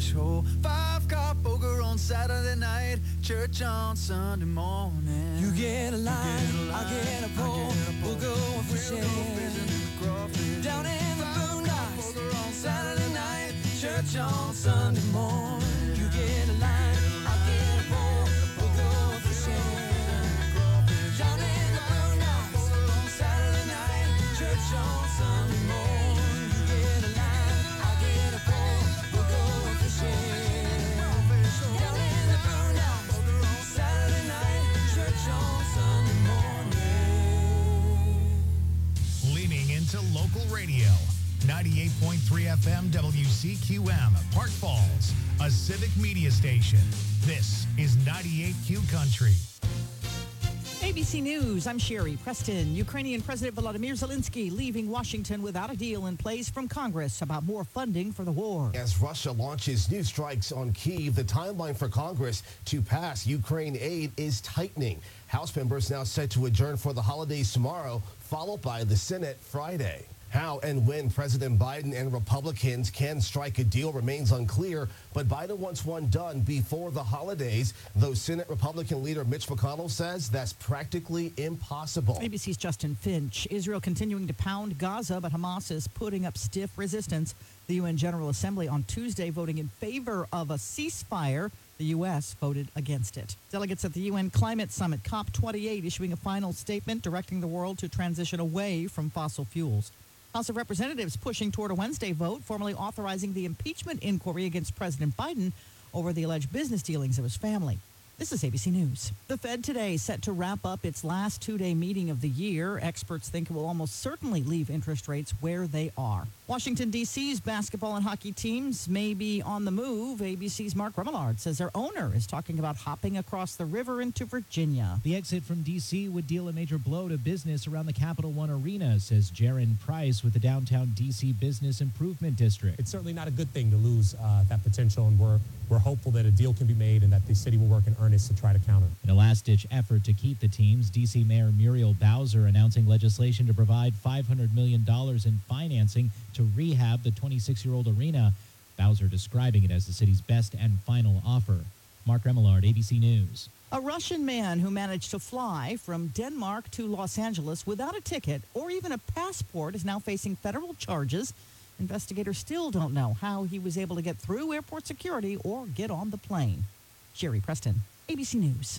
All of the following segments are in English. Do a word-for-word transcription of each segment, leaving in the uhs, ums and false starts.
crawfish hole. Five cop poker on Saturday night, church on Sunday morning. You get a line, I get a pole, we'll go fishing. Down in the boondocks, on Saturday night, church on Sunday morning. You get a line, I get a pole, we'll go fishing. Down in the boondocks, on Saturday night, church on Sunday morning. You get a line, I get a pole, we'll go fishing. Down in the boondocks, on Saturday night, church on Sunday morning. Leaning into local radio. ninety-eight point three F M W C Q M, Park Falls, a civic media station. This is ninety-eight Q Country. A B C News, I'm Sherry Preston. Ukrainian President Volodymyr Zelensky leaving Washington without a deal in place from Congress about more funding for the war. As Russia launches new strikes on Kyiv, the timeline for Congress to pass Ukraine aid is tightening. House members now set to adjourn for the holidays tomorrow, followed by the Senate Friday. How and when President Biden and Republicans can strike a deal remains unclear, but Biden wants one done before the holidays, though Senate Republican leader Mitch McConnell says that's practically impossible. A B C's Justin Finch. Israel continuing to pound Gaza, but Hamas is putting up stiff resistance. The U N General Assembly on Tuesday voting in favor of a ceasefire. The U S voted against it. Delegates at the U N Climate Summit, COP twenty-eight, issuing a final statement directing the world to transition away from fossil fuels. House of Representatives pushing toward a Wednesday vote, formally authorizing the impeachment inquiry against President Biden over the alleged business dealings of his family. This is A B C News. The Fed today set to wrap up its last two-day meeting of the year. Experts think it will almost certainly leave interest rates where they are. Washington, D C's basketball and hockey teams may be on the move. A B C's Mark Remillard says their owner is talking about hopping across the river into Virginia. The exit from D C would deal a major blow to business around the Capital One Arena, says Jaron Price with the downtown D C Business Improvement District. It's certainly not a good thing to lose uh, that potential, and we're we're hopeful that a deal can be made and that the city will work in earnest to try to counter. In a last-ditch effort to keep the teams, D C Mayor Muriel Bowser announcing legislation to provide five hundred million dollars in financing to rehab the twenty-six-year-old arena. Bowser describing it as the city's best and final offer. Mark Remillard, A B C News. A Russian man who managed to fly from Denmark to Los Angeles without a ticket or even a passport is now facing federal charges. Investigators still don't know how he was able to get through airport security or get on the plane. Sherry Preston, A B C News.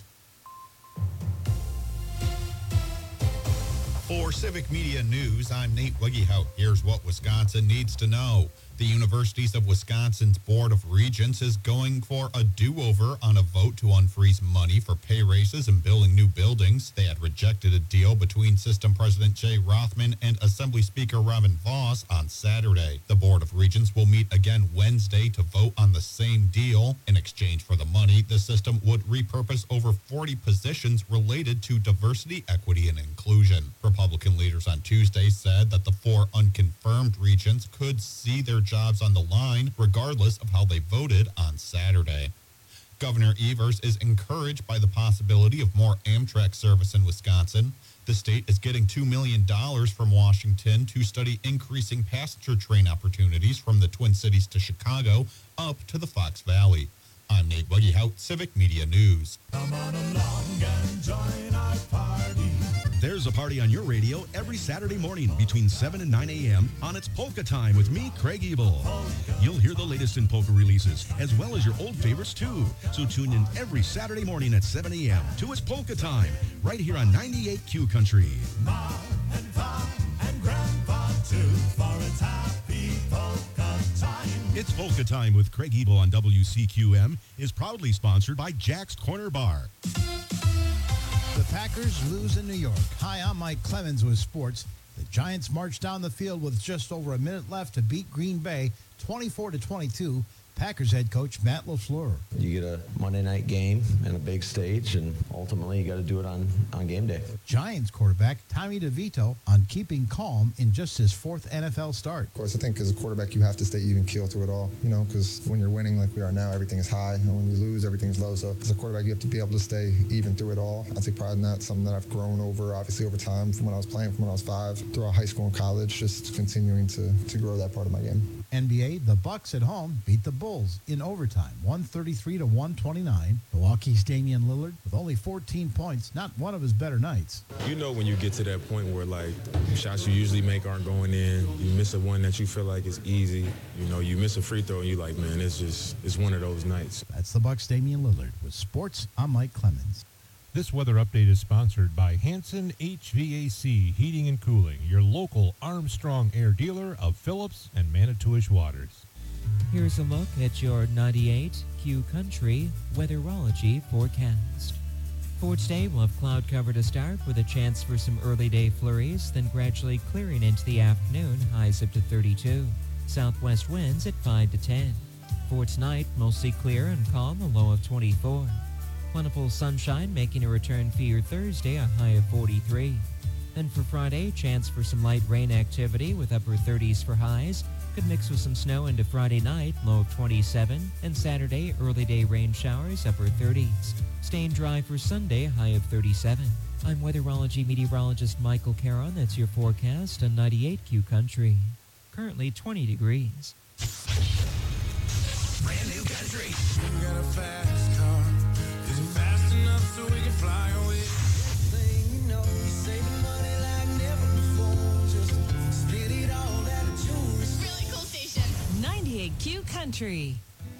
For Civic Media News, I'm Nate Wiggyhout. Here's what Wisconsin needs to know. The Universities of Wisconsin's Board of Regents is going for a do-over on a vote to unfreeze money for pay raises and building new buildings. They had rejected a deal between System President Jay Rothman and Assembly Speaker Robin Vos on Saturday. The Board of Regents will meet again Wednesday to vote on the same deal. In exchange for the money, the system would repurpose over forty positions related to diversity, equity, and inclusion. Republican leaders on Tuesday said that the four unconfirmed regents could see their jobs on the line, regardless of how they voted on Saturday. Governor Evers is encouraged by the possibility of more Amtrak service in Wisconsin. The state is getting two million dollars from Washington to study increasing passenger train opportunities from the Twin Cities to Chicago up to the Fox Valley. I'm Nate Wiggyhout, Civic Media News. Come on along and join our party. There's a party on your radio every Saturday morning between seven and nine a.m. on It's Polka Time with me, Craig Ebel. You'll hear the latest in polka releases, as well as your old favorites, too. So tune in every Saturday morning at seven a.m. to It's Polka Time, right here on ninety-eight Q Country. Ma and Pa and Grandpa, too, for it's happy polka time. It's Polka Time with Craig Ebel on W C Q M is proudly sponsored by Jack's Corner Bar. The Packers lose in New York. Hi, I'm Mike Clemens with sports. The Giants marched down the field with just over a minute left to beat Green Bay twenty-four to twenty-two. Packers head coach Matt LaFleur. You get a Monday night game and a big stage, and ultimately you got to do it on, on game day. Giants quarterback Tommy DeVito on keeping calm in just his fourth N F L start. Of course, I think as a quarterback you have to stay even keel through it all, you know, because when you're winning like we are now, everything is high, and when you lose, everything's low. So as a quarterback, you have to be able to stay even through it all. I take pride in that, something that I've grown over, obviously, over time, from when I was playing, from when I was five, throughout high school and college, just continuing to, to grow that part of my game. N B A, the Bucks at home beat the Bulls in overtime, one thirty-three to one twenty-nine. Milwaukee's Damian Lillard with only fourteen points, not one of his better nights. You know when you get to that point where, like, shots you usually make aren't going in, you miss a one that you feel like is easy, you know, you miss a free throw and you're like, man, it's just, it's one of those nights. That's the Bucks' Damian Lillard. With sports, I'm Mike Clemens. This weather update is sponsored by Hanson H V A C Heating and Cooling, your local Armstrong Air dealer of Phillips and Manitowish Waters. Here's a look at your ninety-eight Q Country weatherology forecast. For today, we'll have cloud cover to start with a chance for some early day flurries, then gradually clearing into the afternoon, highs up to thirty-two. Southwest winds at five to ten. For tonight, mostly clear and calm, a low of twenty-four. Plentiful sunshine making a return for your Thursday, a high of forty-three. Then for Friday, chance for some light rain activity with upper thirties for highs. Could mix with some snow into Friday night, low of twenty-seven. And Saturday, early day rain showers, upper thirties. Staying dry for Sunday, high of thirty-seven. I'm weatherology meteorologist Michael Caron. That's your forecast on ninety-eight Q Country. Currently twenty degrees. Brand new country. You got a fast car. Is it fast enough so we can fly away? Thing you know, you're saving money like never before. Just spit it all out of jewelry. Really cool station. ninety-eight Q Country.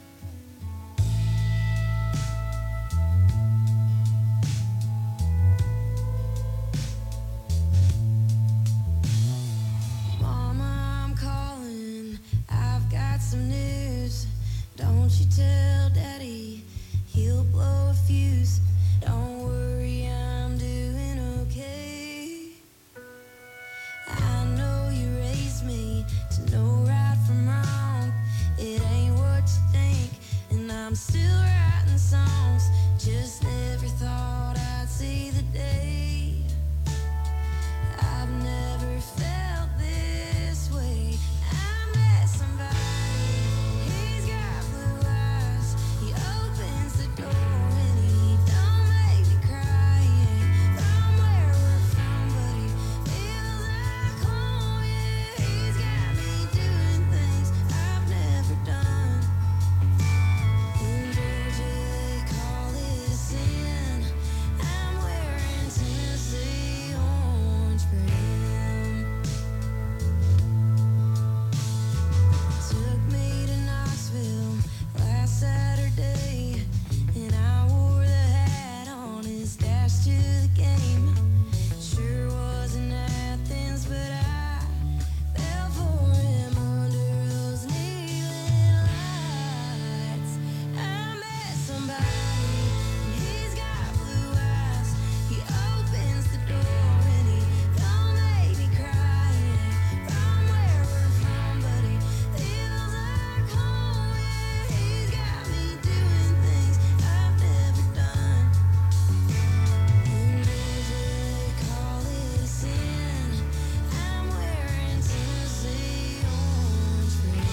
Mama, I'm calling. I've got some news. Don't you tell Daddy, he'll blow a fuse. Don't worry, I'm doing okay. I know you raised me to know right from wrong. It ain't what you think, and I'm still writing songs. Just never thought I'd see the day. I've never felt this way. I met somebody. He's got blue eyes. He opens the door and he don't make me cry. From where we're from, but he feels like home. Yeah, he's got me doing things I've never done. In Georgia they call it a sin. I'm wearing Tennessee orange for him. Took me to Knoxville last Saturday, and I wore the hat on his dash to the game. Sure wasn't Athens, but I fell for him under those neon lights. I met somebody, and he's got blue eyes. He opens the door and he don't make me cry. From where we're from, but he feels like home. Yeah, he's got me doing things I've never done. In Georgia they call it a sin. I'm wearing Tennessee orange for him.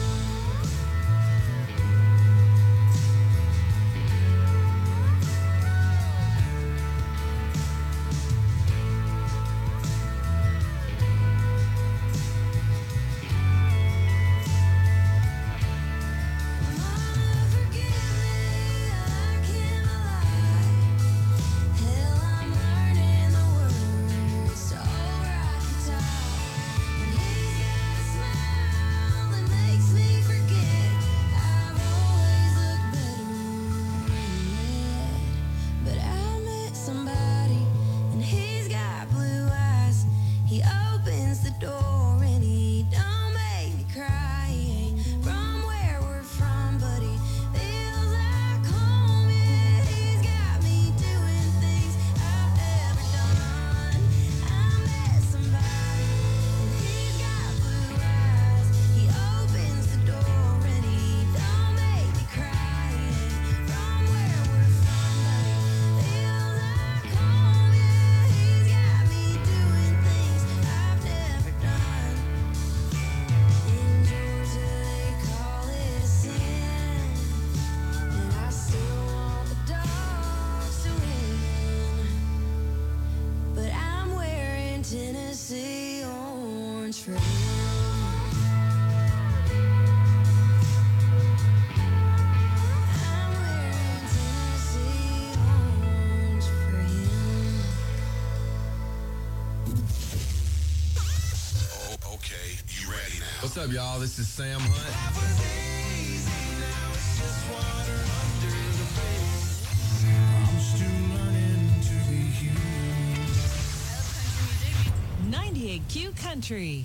Mama, forgive me, I can't lie. Hell, I'm learning the words to old Rocky Top. And he's got a smile that makes me forget I've always looked better yet. But I met somebody, and he's got blue eyes. He opens the door and he don't make me cry. He ain't from where we're from, but he feels like home. Yeah, he's got me doing things I've never done. I met somebody, and he's got blue eyes. He opens the door and he don't make me cry. He ain't from where we're from, but he feels like home. Yeah, he's got me doing things I've never done. In Georgia they call it a sin, and I still want the dogs to win. But I'm wearing Tennessee orange for him. What's up, y'all? This is Sam Hunt. I'm still learning to be human. ninety-eight Q Country.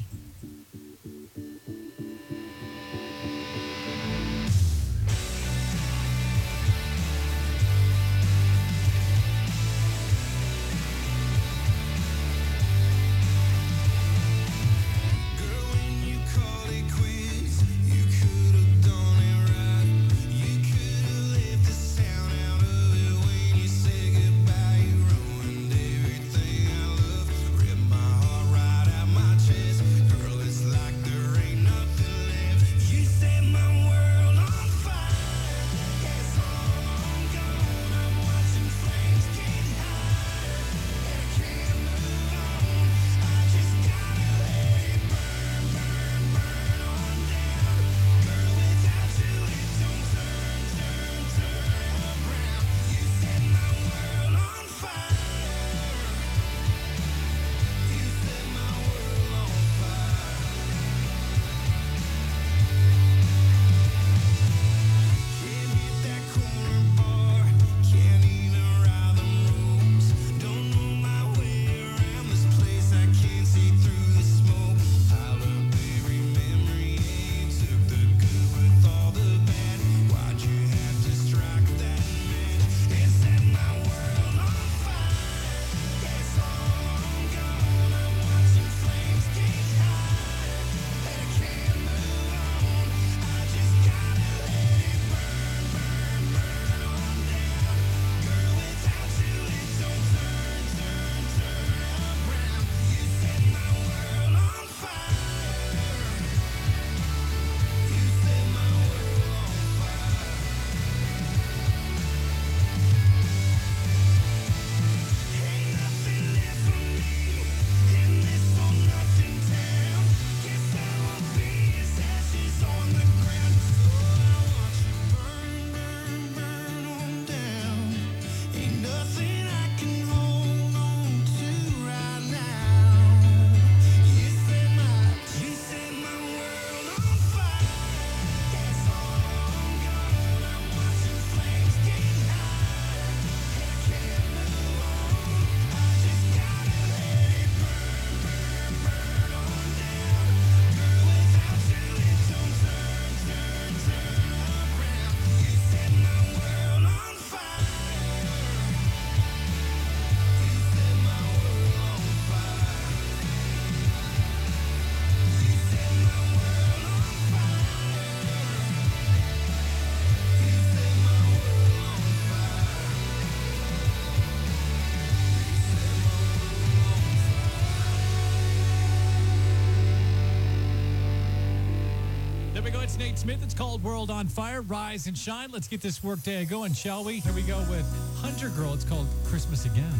It's Nate Smith. It's called World on Fire. Rise and shine. Let's get this work day going, shall we? Here we go with Hunter Girl. It's called Christmas Again.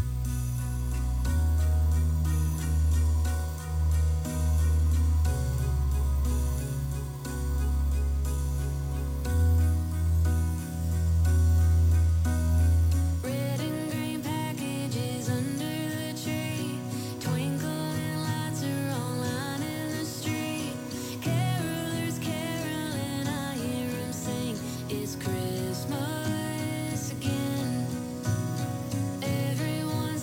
It's Christmas again. Everyone's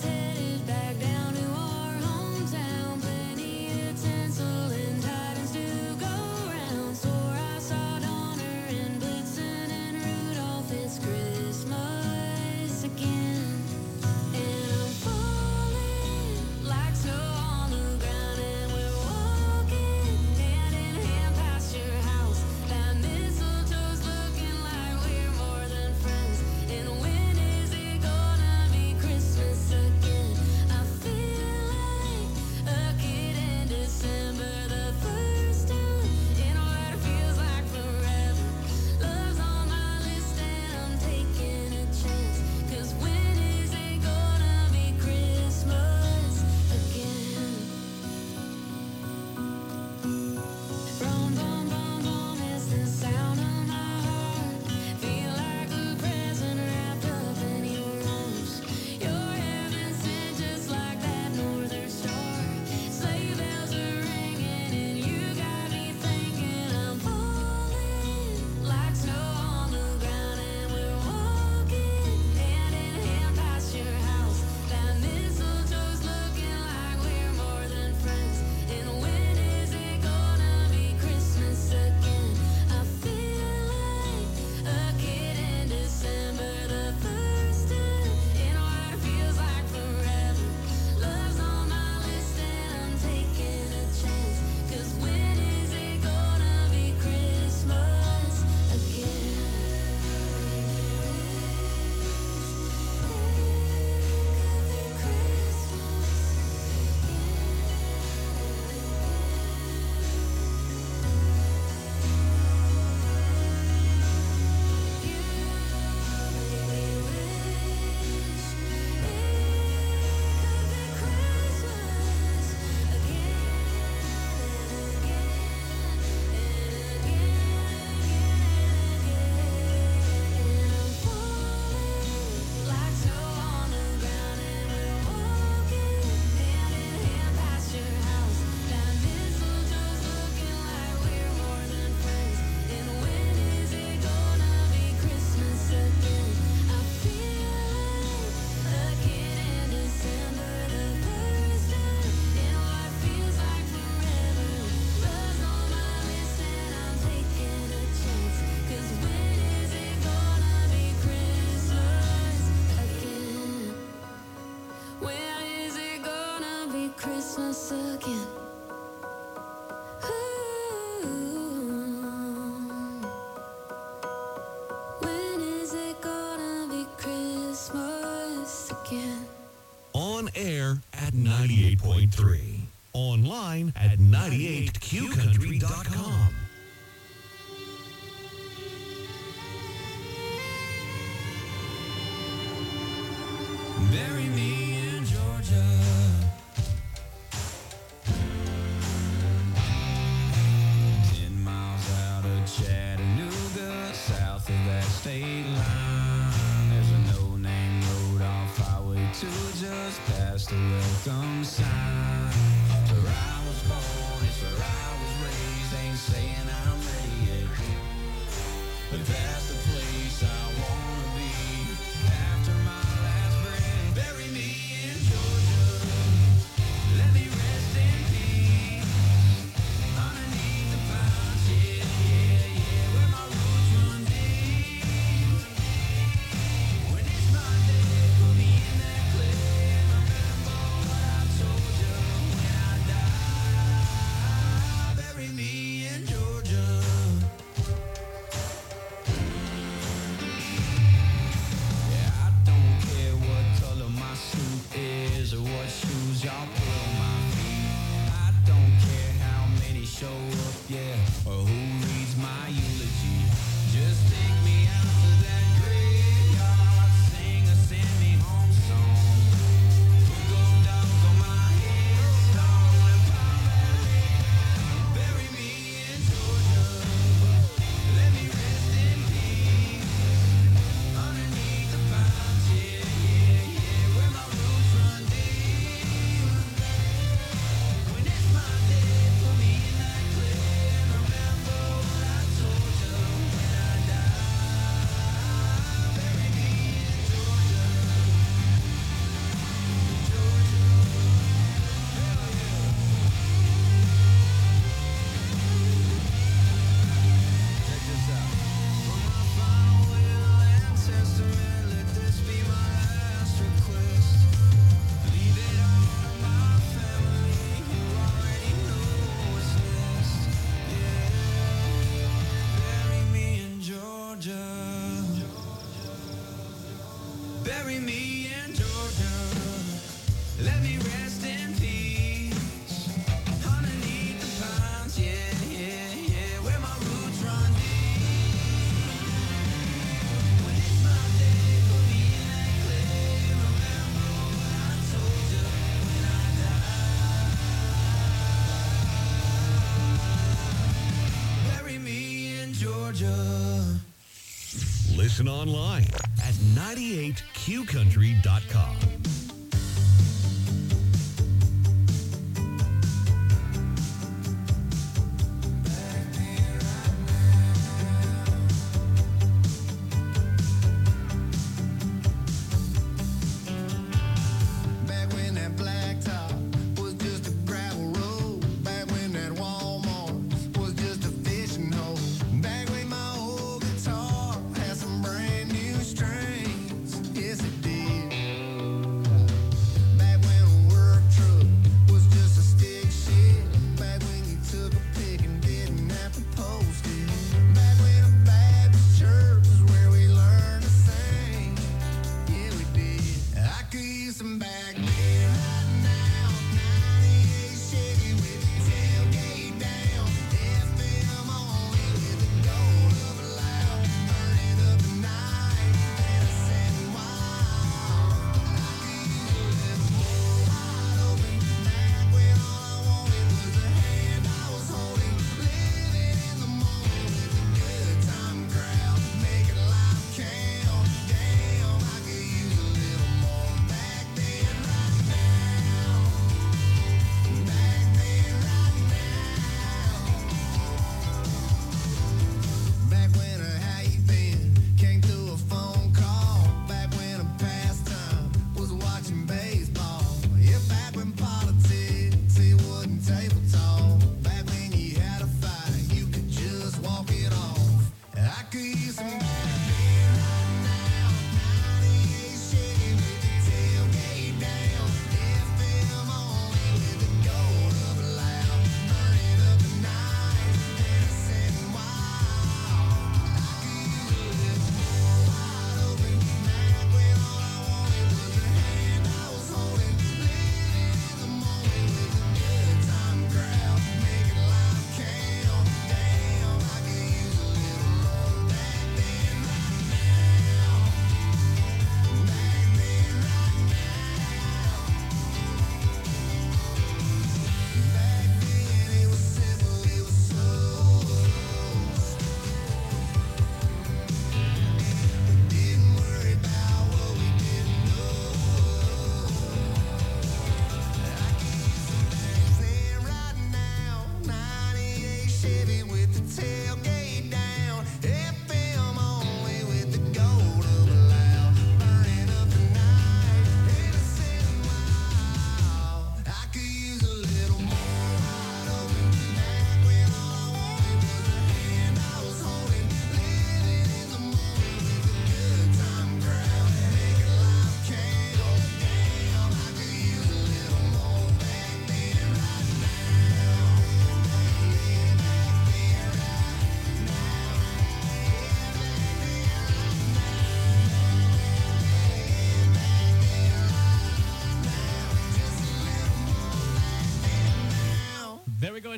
Christmas again. Ooh. When is it gonna be Christmas again? On air at ninety-eight point three. Online at ninety-eight q country dot com. Bury me in Georgia. Ten miles out of Chattanooga, south of that state line. There's a no-name road off Highway two, just past the welcome sign. It's where I was born, it's where I was raised. Ain't saying I'm ready yet, but that's the place I wanna be. After my last breath, bury me in Georgia. Let me rest in peace underneath the pines. Yeah, yeah, yeah, where my roots run deep. When it's my day, put me in that clay and remember what I told you when I die. Bury me in Georgia. Yeah, I don't care what color my suit is or what shoes y'all put on my feet. I don't care how many show up, yeah, or who reads my eulogy. Just take me out to that graveyard, sing a send me home song. Put gold dogs on my headstone and pop that ring. Bury me in Georgia. Let me rest in peace underneath the pines. Yeah, yeah, yeah, where my roots run deep. When it's my day, put me in that clay and remember what I told you when I die. Bury me in Georgia. Georgia. Hell yeah. Check this out. For my final will and testament, let this be my last request. Leave it all to my family, you already know what's next. Yeah, bury me in Georgia. Bury me in Georgia. Let me rest in peace underneath the pines. Yeah, yeah, yeah, where my roots run deep. When it's my day, put me in that clay. Remember what I told you when I die. Bury me in Georgia. Listen online at ninety-eight q country dot com. Back when that blacktop was just a gravel road. Back when that Walmart was just a fishing hole. Back when my old guitar had some brand new strings. Yes, it did.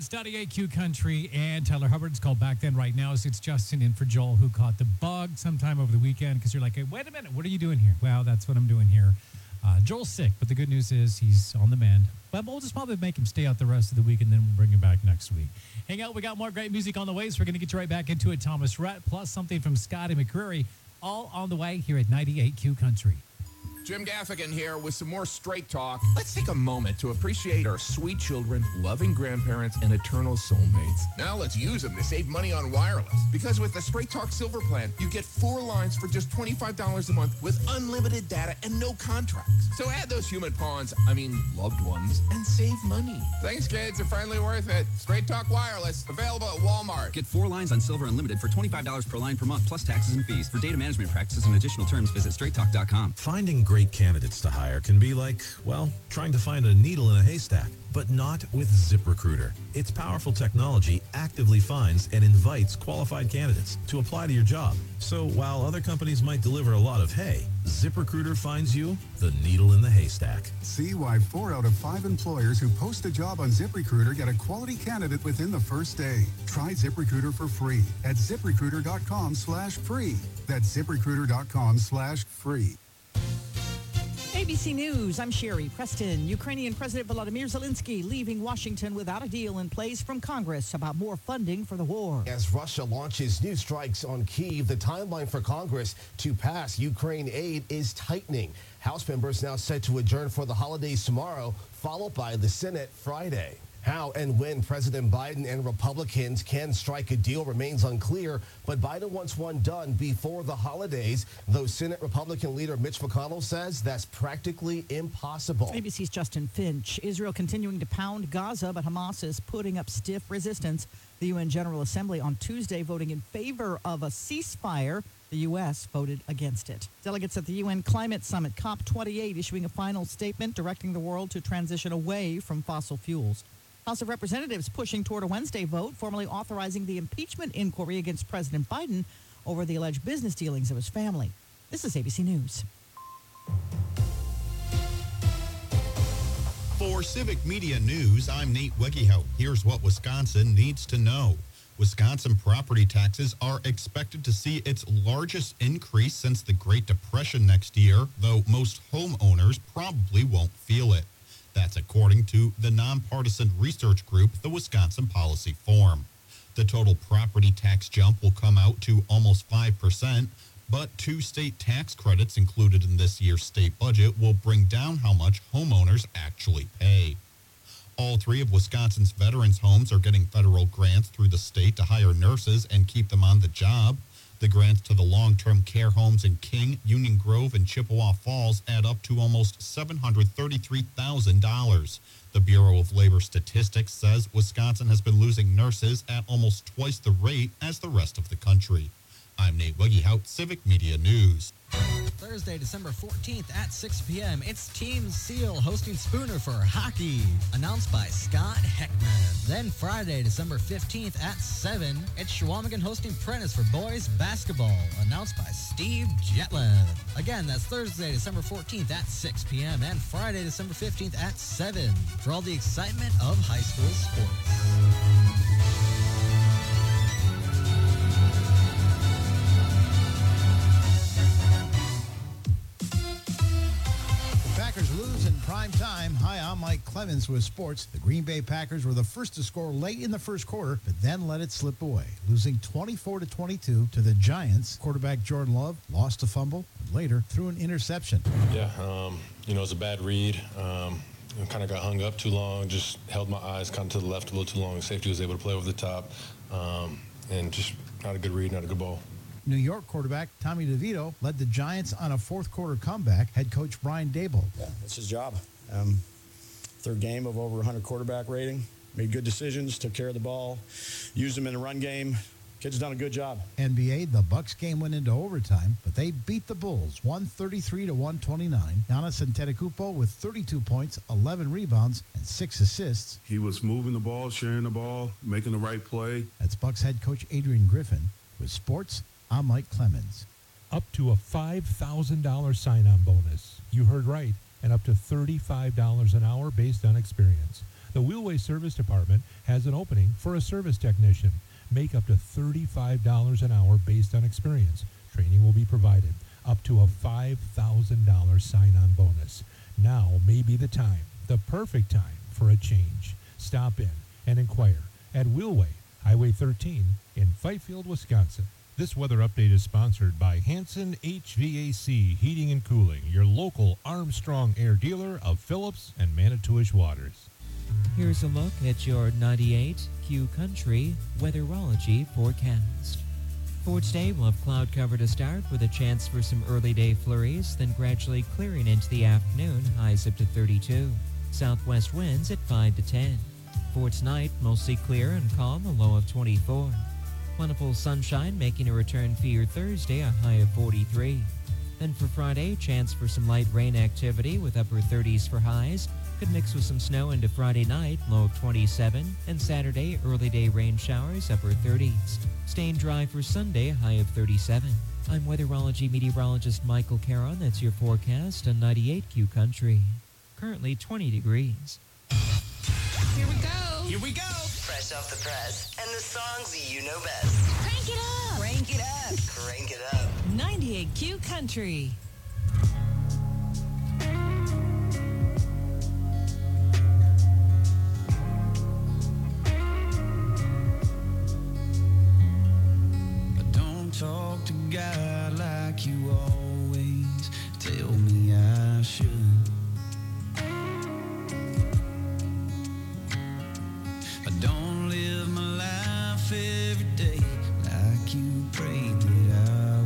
it's ninety-eight Q Country and Tyler Hubbard's called back then. Right now, so it's Justin in for Joel, who caught the bug sometime over the weekend, because you're like, hey, wait a minute, what are you doing here? Well, that's what I'm doing here. Uh, Joel's sick, but the good news is he's on the mend. But we'll just probably make him stay out the rest of the week, and then we'll bring him back next week. Hang out. We got more great music on the way, so we're going to get you right back into it. Thomas Rhett, plus something from Scotty McCreery, all on the way here at ninety-eight Q Country. Jim Gaffigan here with some more Straight Talk. Let's take a moment to appreciate our sweet children, loving grandparents, and eternal soulmates. Now let's use them to save money on wireless. Because with the Straight Talk Silver Plan, you get four lines for just twenty-five dollars a month with unlimited data and no contracts. So add those human pawns, I mean loved ones, and save money. Thanks, kids. They're finally worth it. Straight Talk Wireless, available at Walmart. Get four lines on Silver Unlimited for twenty-five dollars per line per month, plus taxes and fees. For data management practices and additional terms, visit straight talk dot com. Finding great candidates to hire can be like, well, trying to find a needle in a haystack, but not with ZipRecruiter. Its powerful technology actively finds and invites qualified candidates to apply to your job. So while other companies might deliver a lot of hay, ZipRecruiter finds you the needle in the haystack. See why four out of five employers who post a job on ZipRecruiter get a quality candidate within the first day. Try ZipRecruiter for free at ziprecruiter dot com slash free. That's ziprecruiter dot com slash free. A B C News, I'm Sherry Preston. Ukrainian President Volodymyr Zelensky leaving Washington without a deal in place from Congress about more funding for the war. As Russia launches new strikes on Kyiv, the timeline for Congress to pass Ukraine aid is tightening. House members now set to adjourn for the holidays tomorrow, followed by the Senate Friday. How and when President Biden and Republicans can strike a deal remains unclear, but Biden wants one done before the holidays, though Senate Republican leader Mitch McConnell says that's practically impossible. A B C's Justin Finch. Israel continuing to pound Gaza, but Hamas is putting up stiff resistance. The U N General Assembly on Tuesday voting in favor of a ceasefire. The U S voted against it. Delegates at the U N Climate Summit, COP twenty-eight, issuing a final statement directing the world to transition away from fossil fuels. House of Representatives pushing toward a Wednesday vote, formally authorizing the impeachment inquiry against President Biden over the alleged business dealings of his family. This is A B C News. For Civic Media News, I'm Nate Wegehout. Here's what Wisconsin needs to know. Wisconsin property taxes are expected to see its largest increase since the Great Depression next year, though most homeowners probably won't feel it. That's according to the nonpartisan research group, the Wisconsin Policy Forum. The total property tax jump will come out to almost five percent, but two state tax credits included in this year's state budget will bring down how much homeowners actually pay. All three of Wisconsin's veterans' homes are getting federal grants through the state to hire nurses and keep them on the job. The grants to the long-term care homes in King, Union Grove, and Chippewa Falls add up to almost seven hundred thirty-three thousand dollars. The Bureau of Labor Statistics says Wisconsin has been losing nurses at almost twice the rate as the rest of the country. I'm Nate Wegehout, Civic Media News. Thursday, December fourteenth at six p.m., it's Team Seal hosting Spooner for hockey, announced by Scott Heckman. Then Friday, December fifteenth at seven, it's Shawamigan hosting Prentice for boys basketball, announced by Steve Jetland. Again, that's Thursday, December fourteenth at six p.m. and Friday, December fifteenth at seven for all the excitement of high school sports. Packers lose in prime time. Hi, I'm Mike Clemens with sports. The Green Bay Packers were the first to score late in the first quarter, but then let it slip away, losing twenty-four to twenty-two to the Giants. Quarterback Jordan Love lost a fumble and later threw an interception. Yeah, um, you know, it's a bad read. Um, kind of got hung up too long, just held my eyes kind of to the left a little too long. Safety was able to play over the top, um, and just not a good read, not a good ball. New York quarterback Tommy DeVito led the Giants on a fourth quarter comeback. Head coach Brian Daboll. Yeah, that's his job. Um, third game of over one hundred quarterback rating. Made good decisions, took care of the ball, used them in the run game. Kid's done a good job. N B A, the Bucks game went into overtime, but they beat the Bulls one thirty-three to one twenty-nine. Giannis Antetokounmpo with thirty-two points, eleven rebounds, and six assists. He was moving the ball, sharing the ball, making the right play. That's Bucks head coach Adrian Griffin. With sports, I'm Mike Clemens. Up to a five thousand dollars sign-on bonus. You heard right. and up to thirty-five dollars an hour based on experience. The Wheelway Service Department has an opening for a service technician. Make up to thirty-five dollars an hour based on experience. Training will be provided. Up to a five thousand dollars sign-on bonus. Now may be the time, the perfect time for a change. Stop in and inquire at Wheelway, Highway thirteen in Fifield, Wisconsin. This weather update is sponsored by Hanson H V A C Heating and Cooling, your local Armstrong Air dealer of Phillips and Manitowish Waters. Here's a look at your ninety-eight Q Country weatherology forecast. For today, we'll have cloud cover to start with a chance for some early day flurries, then gradually clearing into the afternoon, highs up to thirty-two. Southwest winds at five to ten. For tonight, mostly clear and calm, a low of twenty-four. Plentiful sunshine making a return for your Thursday, a high of forty-three. Then for Friday, chance for some light rain activity with upper thirties for highs. Could mix with some snow into Friday night, low of twenty-seven. And Saturday, early day rain showers, upper thirties. Staying dry for Sunday, a high of thirty-seven. I'm weatherology meteorologist Michael Caron. That's your forecast on ninety-eight Q Country. Currently twenty degrees. Here we go. Here we go. Fresh off the press. And the songs you know best. Crank it up. Crank it up. Crank it up. ninety-eight Q Country. Don't talk to God like you always tell me I should. I don't live my life every day like you prayed that I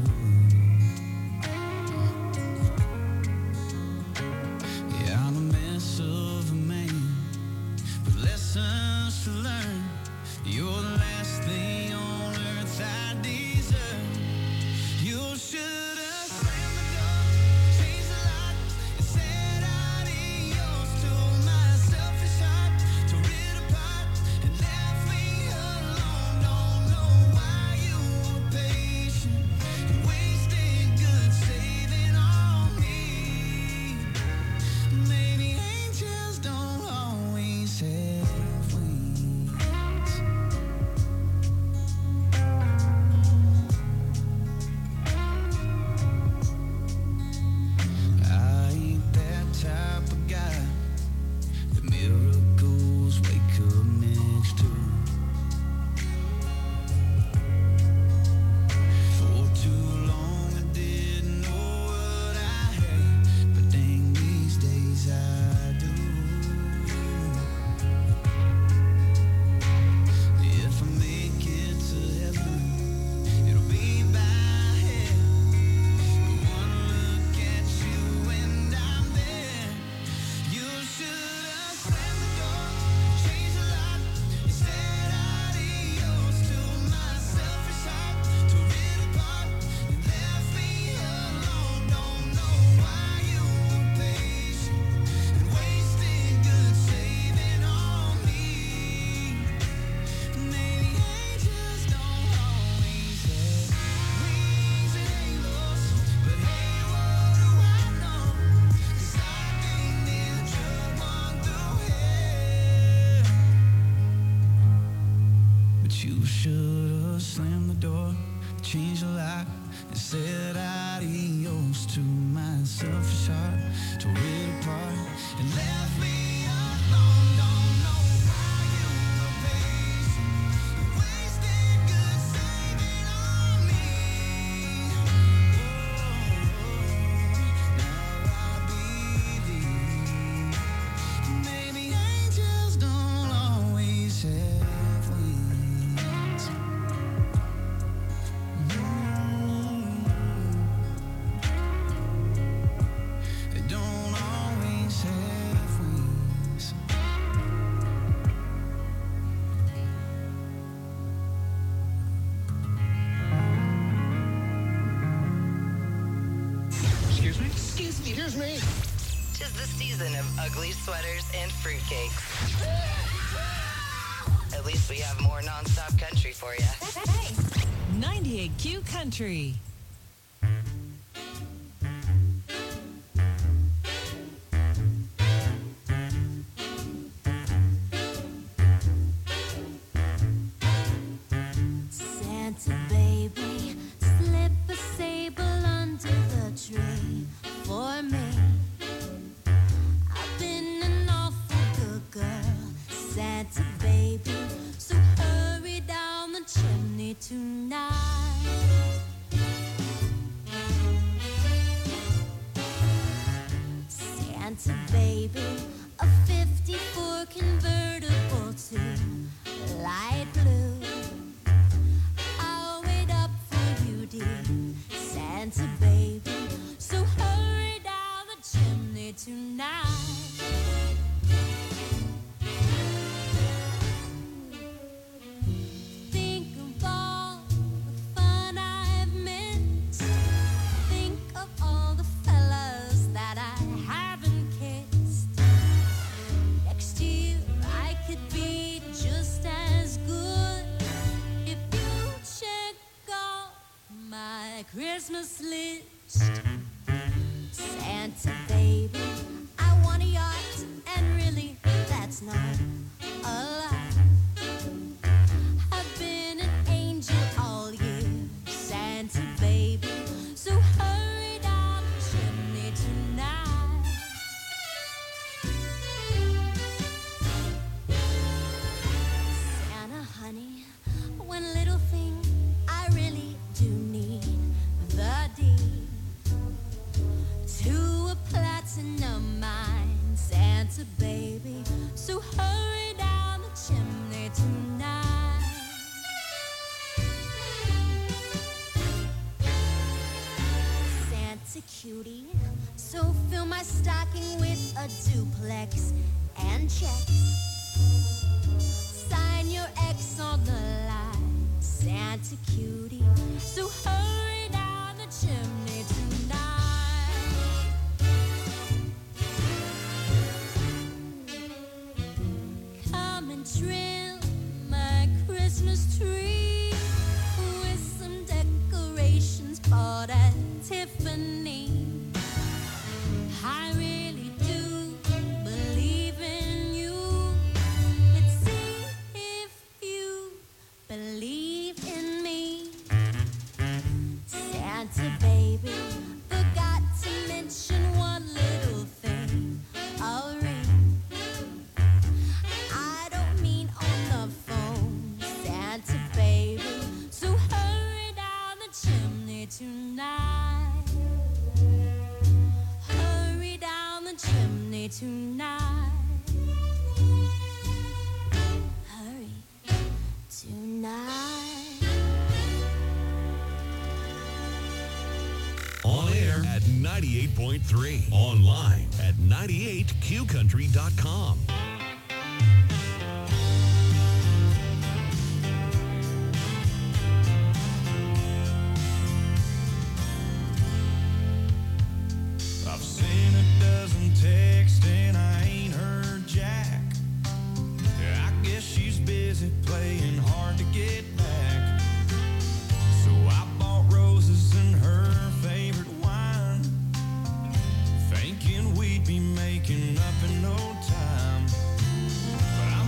would. Yeah, I'm a mess of a man, but lessons to learn. You're the last thing on earth I deserve. You should have slammed the door, changed the lock, and said adios to my selfish heart. Tore it apart and left me alone. Don't know why you were patient and wasted good saving on me. Maybe angels don't always have wings. I ain't that type of guy that miracles wake up next to. For too long I didn't know what I had, but dang, these days I do. If I make it to heaven, it'll be by hand. One look at you and I'm there. You should have slammed the door, changed the lock, and said adios to my selfish heart. Tore it apart and left me alone. Don't know why you were patient and wasted good saving on me. Maybe angels don't always have wings and halos, but hey, what do I know? 'Cause I ain't been drug one through hell. But you should have slammed the door, changed the lock, and said adios to my selfish heart. Tore it apart and left me alone. Don't know why you were patient and wasted good saving on me. Now I believe maybe angels don't always have wings. They don't always have wings. Excuse me? Excuse me. Excuse me. Tis the season of ugly sweaters and fruitcakes. At least we have more nonstop country for you. ninety-eight Q Country. baby, a fifty-four convertible to light blue. I'll wait up for you, dear Santa baby, so hurry down the chimney tonight. Think of all the fun I've missed. Think of all the fellas that I haven't kissed. Next year I could be just as good if you check off my Christmas list. Santa baby, I want a yacht, and really that's not a lot. I've been an angel all year, Santa baby, so hurry down the chimney tonight. Santa honey, one little thing I really do need, the deed to a platinum mine, Santa baby, so hurry down the chimney tonight. Santa cutie, so fill my stocking with a duplex and checks. Sign your X on the line, Santa cutie, so hurry down the chimney tonight. Come and trim my Christmas tree with some decorations bought at Tiffany. I really do believe in you. Let's see if you believe in me. Santa baby, forgot to mention one little thing, a ring. I don't mean on the phone, Santa baby, so hurry down the chimney tonight. Hurry down the chimney tonight. Hurry tonight. On air at ninety-eight point three. Online at ninety-eight q country dot com. I've seen a dozen texts and I ain't heard Jack. I guess she's busy playing hard to get back. So I bought roses and her favorite wine, thinking we'd be making up in no time. But I'm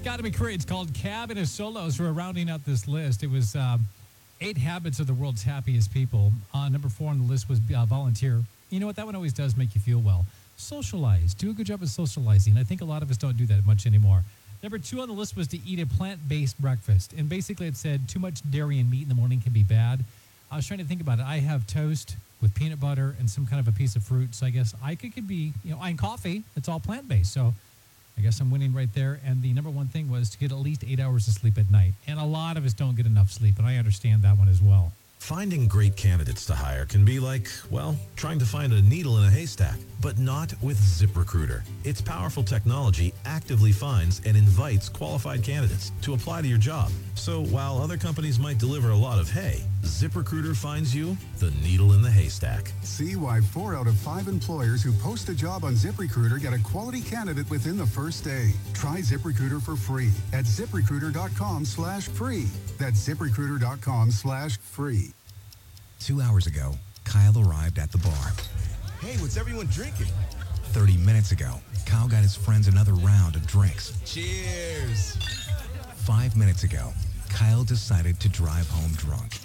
Scotty McCrae. It's called Cabin of Solos. We're rounding out this list. It was um, eight habits of the world's happiest people. Uh, number four on the list was uh, volunteer. You know what? That one always does make you feel well. Socialize. Do a good job of socializing. I think a lot of us don't do that much anymore. Number two on the list was to eat a plant-based breakfast. And basically it said too much dairy and meat in the morning can be bad. I was trying to think about it. I have toast with peanut butter and some kind of a piece of fruit. So I guess I could, could be, you know, and coffee. It's all plant-based. So I guess I'm winning right there. And the number one thing was to get at least eight hours of sleep at night. And a lot of us don't get enough sleep, and I understand that one as well. Finding great candidates to hire can be like, well, trying to find a needle in a haystack, but not with ZipRecruiter. Its powerful technology actively finds and invites qualified candidates to apply to your job. So while other companies might deliver a lot of hay, ZipRecruiter finds you the needle in the haystack. See why four out of five employers who post a job on ZipRecruiter get a quality candidate within the first day. Try ZipRecruiter for free at ZipRecruiter.com slash free. That's ZipRecruiter.com slash free. Two hours ago, Kyle arrived at the bar. Hey, what's everyone drinking? thirty minutes ago, Kyle got his friends another round of drinks. Cheers. Five minutes ago, Kyle decided to drive home drunk.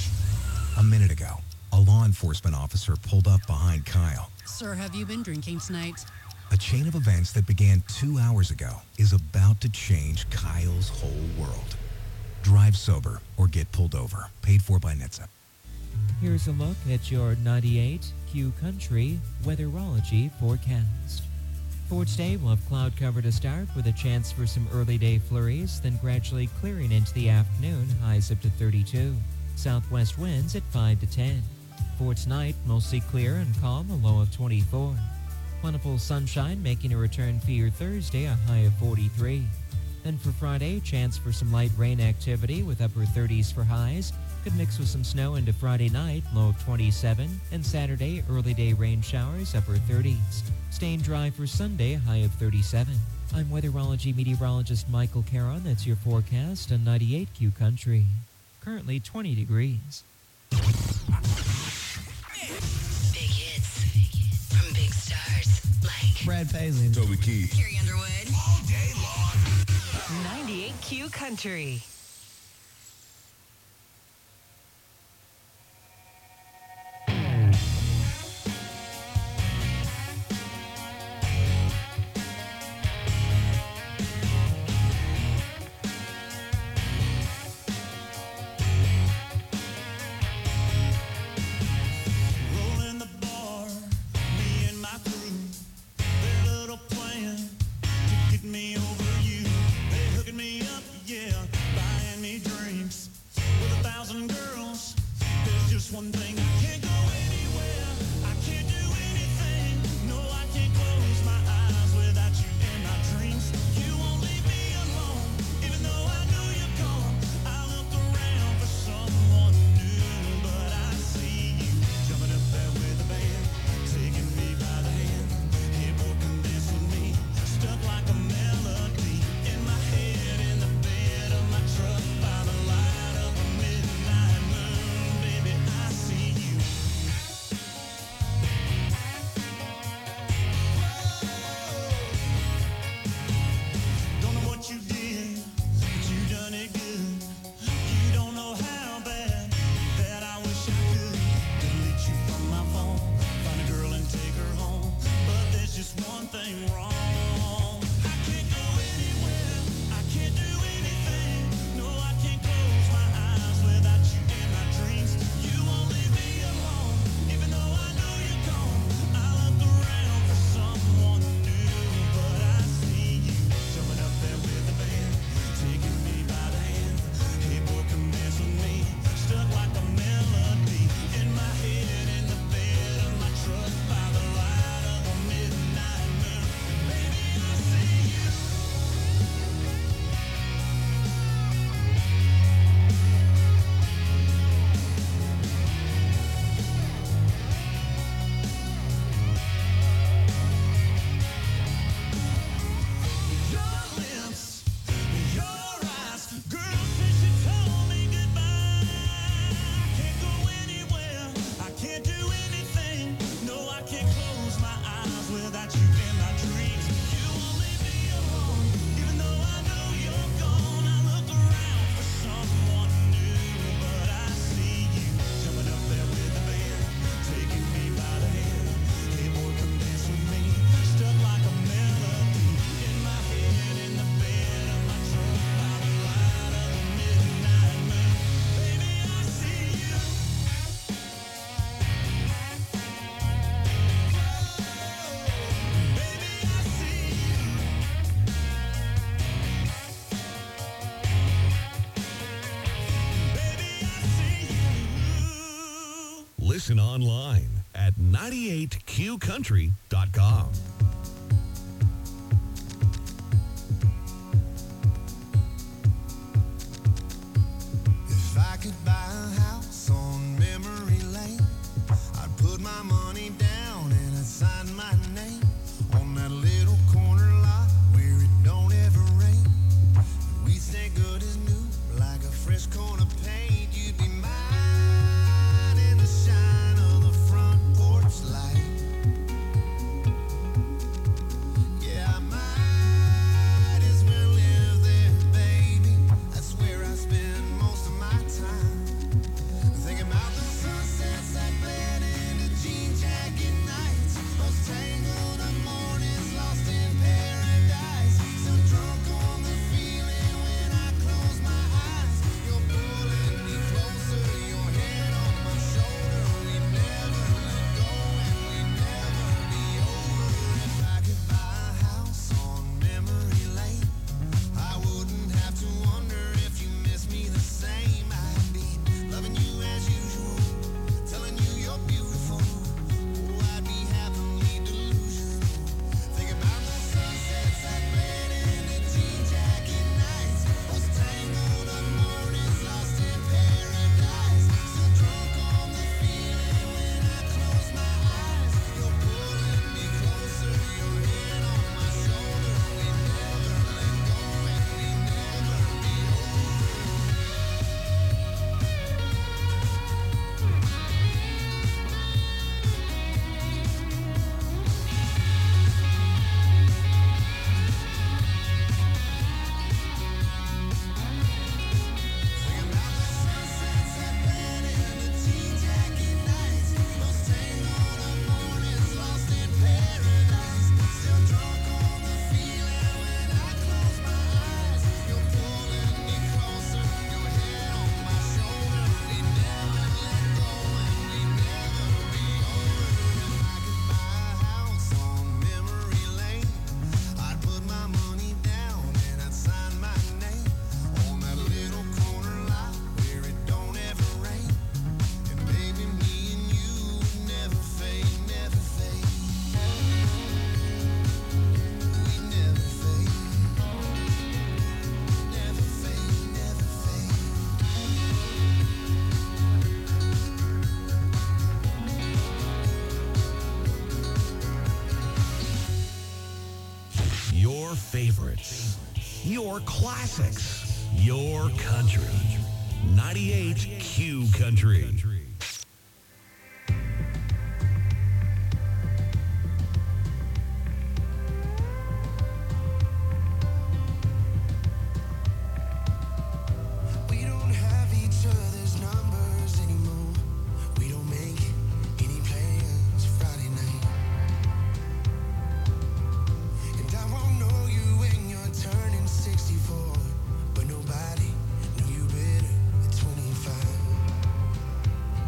A minute ago, a law enforcement officer pulled up behind Kyle. Sir, have you been drinking tonight? A chain of events that began two hours ago is about to change Kyle's whole world. Drive sober or get pulled over. Paid for by N H T S A. Here's a look at your ninety-eight Q Country weatherology forecast. For today, we'll have cloud cover to start with a chance for some early day flurries, then gradually clearing into the afternoon, highs up to thirty-two. Southwest winds at five to ten. For tonight, mostly clear and calm, a low of twenty-four. Plentiful sunshine making a return for your Thursday, a high of forty-three. Then for Friday, chance for some light rain activity with upper thirties for highs. Could mix with some snow into Friday night, low of twenty-seven. And Saturday, early day rain showers, upper thirties. Staying dry for Sunday, high of thirty-seven. I'm weatherology meteorologist Michael Caron. That's your forecast on ninety-eight Q Country. Currently twenty degrees. Big hits from big stars like Brad Paisley, Toby Keith, Carrie Underwood. all day long. ninety-eight Q Country. Rolling the bar, me and my crew. Their little plan to get me over you. They hooking me up, yeah, by Listen online at ninety-eight Q country dot com. If I could buy a house on memory lane, I'd put my money down and I'd sign my name on that little corner lot where it don't ever rain. And we'd stay good as new, like a fresh coat of paint. You'd be mine in the shine of the front porch light. Yeah, I might as well live there, baby. That's where I spend most of my time. Thinking about the sunsets that bled into jean jacket nights, those tangled up mornings lost in paradise. Still drunk on the feeling when I close my eyes. You're pulling me closer, your head on my shoulder. We never let go and we never be over. If I could buy a house on memory lane, I wouldn't have to wonder if you miss me the same. I'd be loving you as usual, telling you you're beautiful. Oh, I'd be happily delusional. Think about the sunsets that bled into jean jacket nights, those tangled up mornings lost in paradise. Still drunk on the feeling when I close my eyes. You're pulling me closer, your head on my shoulder. We never let go and we never be Your favorites, your classics, your country. ninety-eight Q Country. We don't have each other's numbers anymore. We don't make any plans Friday night. And I won't know you when you're turning sixty-four, but nobody knew you better at twenty-five.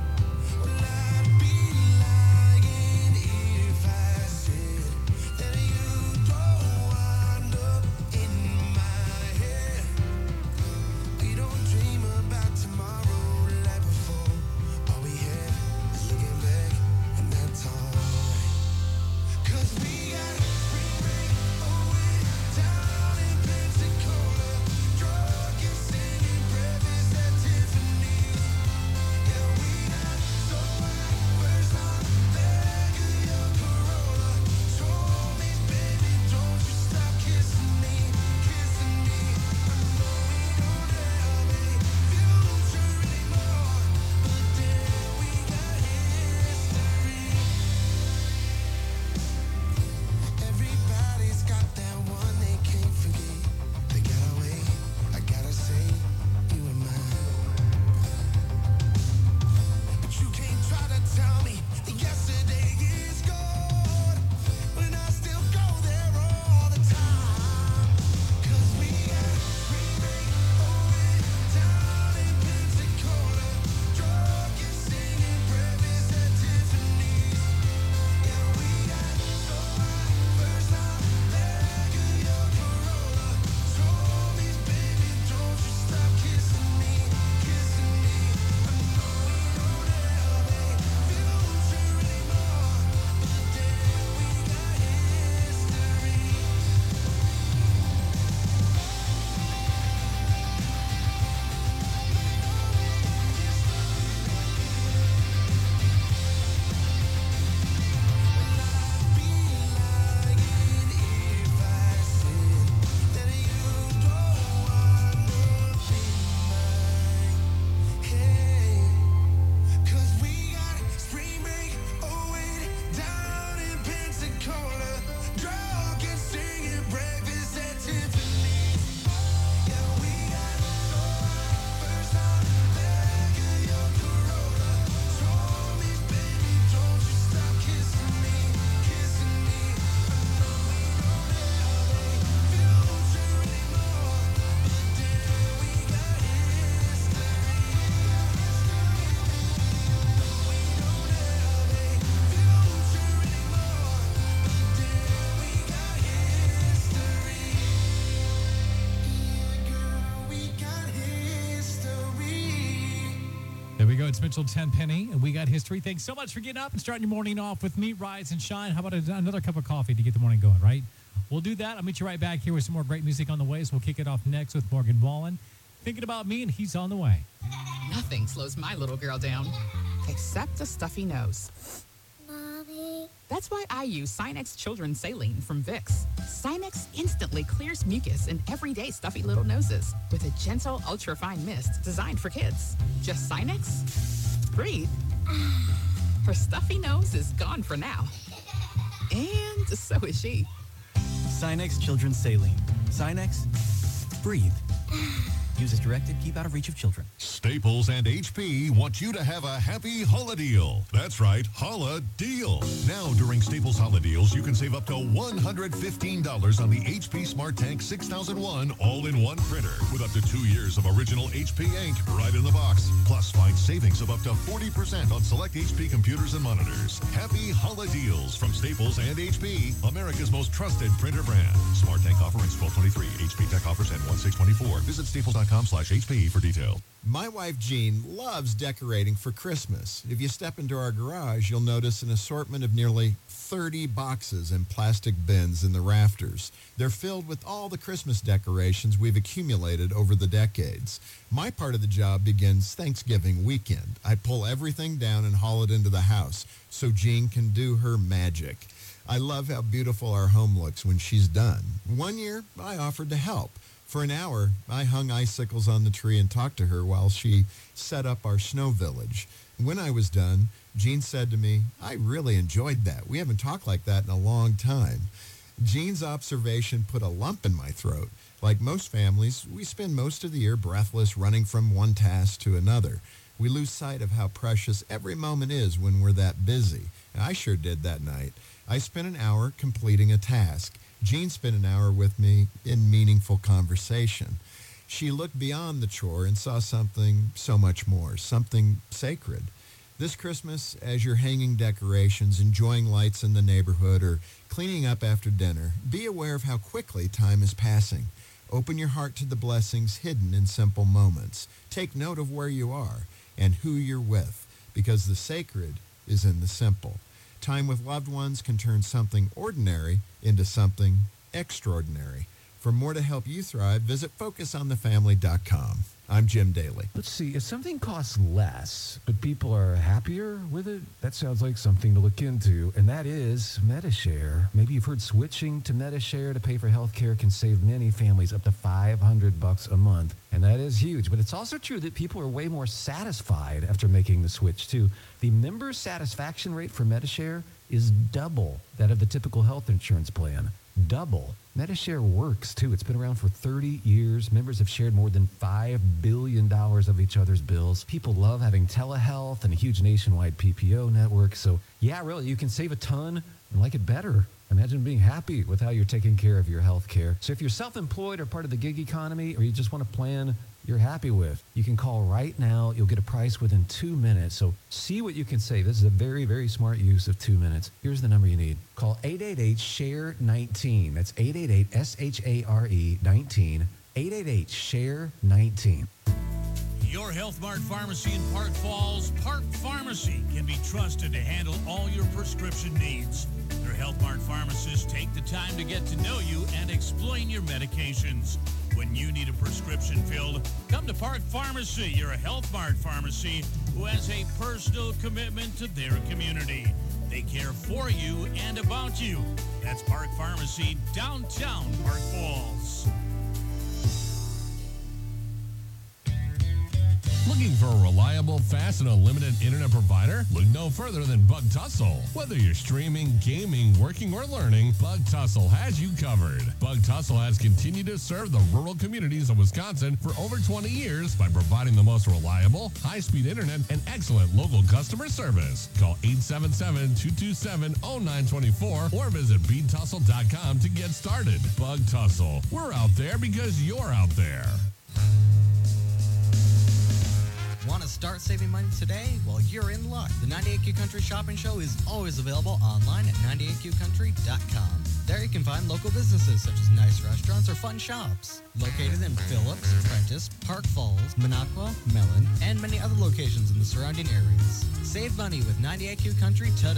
we go. It's Mitchell Tenpenny, and we got history. Thanks so much for getting up and starting your morning off with me, Rise and Shine. How about a, another cup of coffee to get the morning going, right? We'll do that. I'll meet you right back here with some more great music on the way. So we'll kick it off next with Morgan Wallen. Thinking about me, and he's on the way. Nothing slows my little girl down, except a stuffy nose. Mommy. That's why I use Sinex Children's Saline from Vicks. Sinex instantly clears mucus in everyday stuffy little noses with a gentle, ultra-fine mist designed for kids. Just Sinex? Breathe. Her stuffy nose is gone for now. And so is she. Sinex Children's Saline. Sinex, breathe. Use as directed. Keep out of reach of children. Staples and H P want you to have a happy Holla Deal. That's right, Holla Deal. Now during Staples Holla Deals, you can save up to one hundred fifteen dollars on the H P Smart Tank six thousand one all-in-one printer with up to two years of original H P ink right in the box. Plus, find savings of up to forty percent on select H P computers and monitors. Happy Holla Deals from Staples and H P, America's most trusted printer brand. Smart Tank offer ends twelve twenty-three. H P Tech offers end one six twenty-four. Visit staples dot com slash H P for detail. My wife Jean loves decorating for Christmas. If you step into our garage, you'll notice an assortment of nearly thirty boxes and plastic bins in the rafters. They're filled with all the Christmas decorations we've accumulated over the decades. My part of the job begins Thanksgiving weekend. I pull everything down and haul it into the house so Jean can do her magic. I love how beautiful our home looks when she's done. One year, I offered to help. For an hour, I hung icicles on the tree and talked to her while she set up our snow village. When I was done, Jean said to me, "I really enjoyed that. We haven't talked like that in a long time." Jean's observation put a lump in my throat. Like most families, we spend most of the year breathless, running from one task to another. We lose sight of how precious every moment is when we're that busy. And I sure did that night. I spent an hour completing a task. Jean spent an hour with me in meaningful conversation. She looked beyond the chore and saw something so much more, something sacred. This Christmas, as you're hanging decorations, enjoying lights in the neighborhood, or cleaning up after dinner, be aware of how quickly time is passing. Open your heart to the blessings hidden in simple moments. Take note of where you are and who you're with, because the sacred is in the simple. Time with loved ones can turn something ordinary into something extraordinary. For more to help you thrive, visit focus on the family dot com. I'm Jim Daly. Let's see, if something costs less, but people are happier with it, that sounds like something to look into, and that is Medi-Share. Maybe you've heard switching to Medi-Share to pay for health care can save many families up to five hundred bucks a month, and that is huge. But it's also true that people are way more satisfied after making the switch, too. The member satisfaction rate for Medi-Share is double that of the typical health insurance plan. Double. Medi-Share works, too. It's been around for thirty years. Members have shared more than five billion dollars of each other's bills. People love having telehealth and a huge nationwide P P O network. So, yeah, really, you can save a ton and like it better. Imagine being happy with how you're taking care of your health care. So if you're self-employed or part of the gig economy, or you just want a plan you're happy with, you can call right now. You'll get a price within two minutes. So see what you can save. This is a very, very smart use of two minutes. Here's the number you need. Call eight eight eight, S H A R E nineteen. That's eight eight eight, S H A R E nineteen. eight eight eight, S H A R E nineteen. Your Health Mart Pharmacy in Park Falls, Park Pharmacy, can be trusted to handle all your prescription needs. Their Health Mart pharmacists take the time to get to know you and explain your medications. When you need a prescription filled, come to Park Pharmacy, your Health Mart pharmacy, who has a personal commitment to their community. They care for you and about you. That's Park Pharmacy, downtown Park Falls. Looking for a reliable, fast, and unlimited internet provider? Look no further than Bug Tussle. Whether you're streaming, gaming, working, or learning, Bug Tussle has you covered. Bug Tussle has continued to serve the rural communities of Wisconsin for over twenty years by providing the most reliable, high-speed internet and excellent local customer service. Call eight seven seven, two two seven, zero nine two four or visit bead tussle dot com to get started. Bug Tussle. We're out there because you're out there. Want to start saving money today? Well, you're in luck. The ninety-eight Q Country Shopping Show is always available online at ninety-eight Q country dot com. There you can find local businesses such as nice restaurants or fun shops. Located in Phillips, Prentice, Park Falls, Minocqua, Mellon, and many other locations in the surrounding areas. Save money with ninety-eight Q Country today.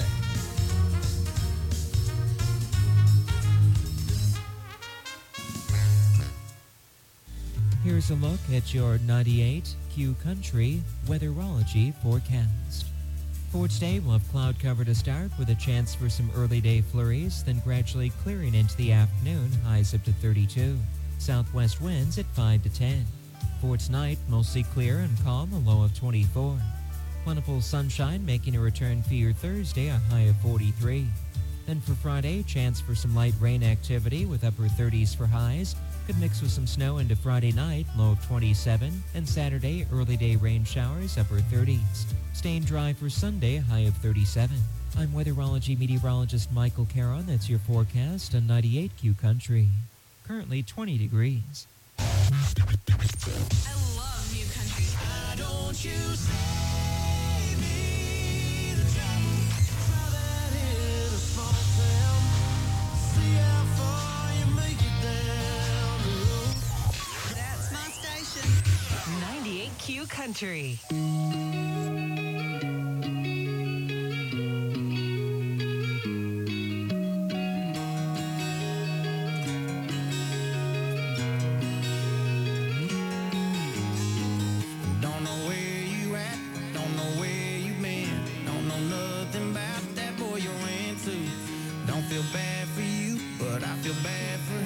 Here's a look at your ninety-eight Q Country weatherology forecast. For today, we'll have cloud cover to start with a chance for some early day flurries, then gradually clearing into the afternoon, highs up to thirty-two. Southwest winds at five to ten. For tonight, mostly clear and calm, a low of twenty-four. Plentiful sunshine making a return for your Thursday, a high of forty-three. Then for Friday, chance for some light rain activity with upper thirties for highs. Could mix with some snow into Friday night, low of twenty-seven. And Saturday, early day rain showers, upper thirties. Staying dry for Sunday, high of thirty-seven. I'm weatherology meteorologist Michael Caron. That's your forecast on ninety-eight Q Country. Currently twenty degrees. I love New Country. Why don't you save me the trouble? Try that in a small town. See how far you make it down the road. That's my station. ninety-eight Q Country. Don't know where you at, don't know where you been, don't know nothing about that boy you're into. Don't feel bad for you, but I feel bad for him.